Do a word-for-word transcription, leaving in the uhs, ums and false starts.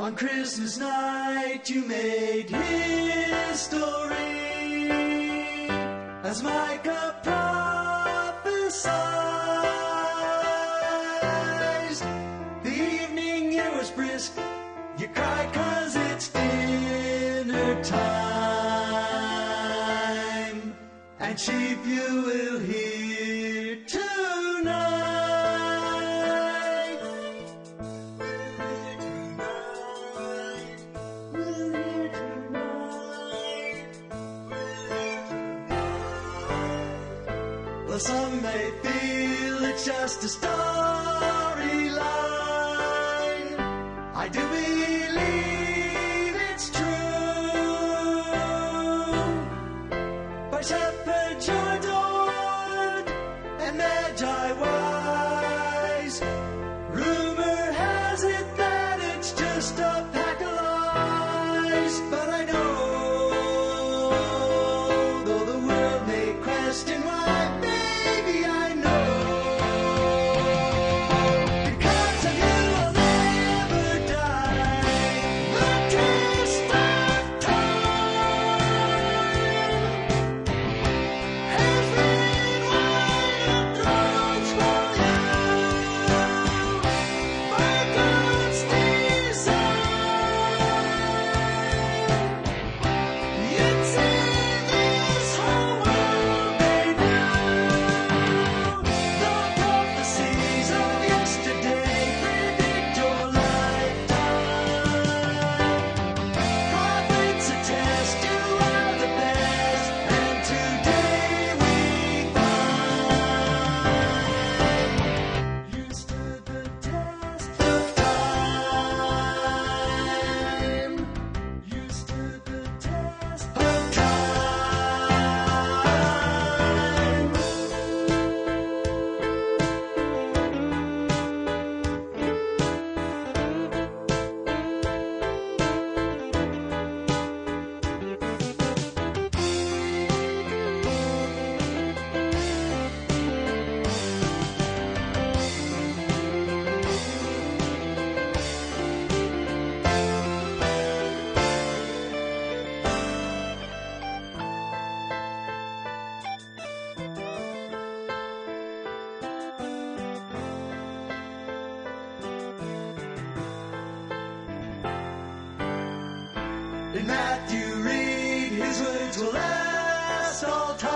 On Christmas night you made history, as Micah prophesied. The evening air was brisk, you cried 'cause it's dinner time, and sheep you will hear tonight. We'll hear tonight. Well, some may feel it's just a storyline. I do believe it's true. By shepherds adored and magi wise, rumor has it that it's just a pack of lies. But I know, though the world may question why, baby, I know. Because of you I'll never die. The taste of time has been wine and drugs for you. By God's design, it's in this whole world they do. The prophecies of yesterday predict your lifetime. Prophets attest you are the best, and today we find you stood the test of time. You stood the test of time. In Matthew read, his words will last all time.